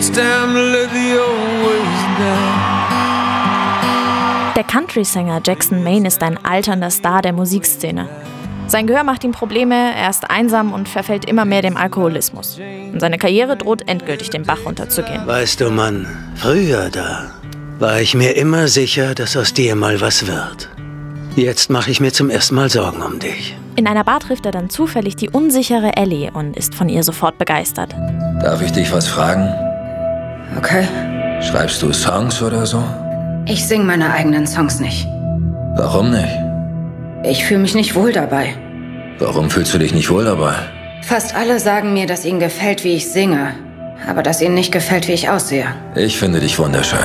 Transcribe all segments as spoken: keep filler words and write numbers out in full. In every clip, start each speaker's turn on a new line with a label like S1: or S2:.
S1: It's time to let the old ways die.
S2: Der Country-Sänger Jackson Maine ist ein alternder Star der Musikszene. Sein Gehör macht ihm Probleme, er ist einsam und verfällt immer mehr dem Alkoholismus. Und seine Karriere droht endgültig den Bach runterzugehen.
S3: Weißt du, Mann, früher da war ich mir immer sicher, dass aus dir mal was wird. Jetzt mache ich mir zum ersten Mal Sorgen um dich.
S2: In einer Bar trifft er dann zufällig die unsichere Ellie und ist von ihr sofort begeistert.
S4: Darf ich dich was fragen?
S5: Okay.
S4: Schreibst du Songs oder so?
S5: Ich singe meine eigenen Songs nicht.
S4: Warum nicht?
S5: Ich fühle mich nicht wohl dabei.
S4: Warum fühlst du dich nicht wohl dabei?
S5: Fast alle sagen mir, dass ihnen gefällt, wie ich singe. Aber dass ihnen nicht gefällt, wie ich aussehe.
S4: Ich finde dich wunderschön.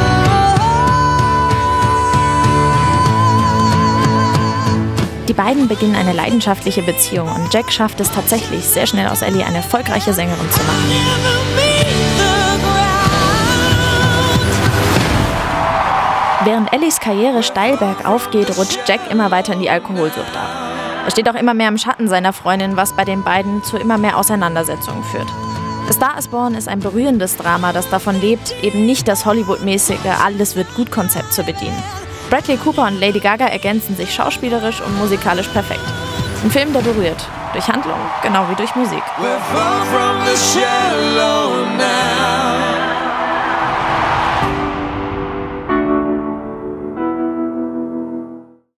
S2: Die beiden beginnen eine leidenschaftliche Beziehung und Jack schafft es tatsächlich, sehr schnell aus Ellie eine erfolgreiche Sängerin zu machen. Während Ellies Karriere steil bergauf geht, rutscht Jack immer weiter in die Alkoholsucht ab. Er steht auch immer mehr im Schatten seiner Freundin, was bei den beiden zu immer mehr Auseinandersetzungen führt. A Star is Born ist ein berührendes Drama, das davon lebt, eben nicht das Hollywood-mäßige Alles-wird-gut-Konzept zu bedienen. Bradley Cooper und Lady Gaga ergänzen sich schauspielerisch und musikalisch perfekt. Ein Film, der berührt. Durch Handlung, genau wie durch Musik.
S1: We're far from the shallow now.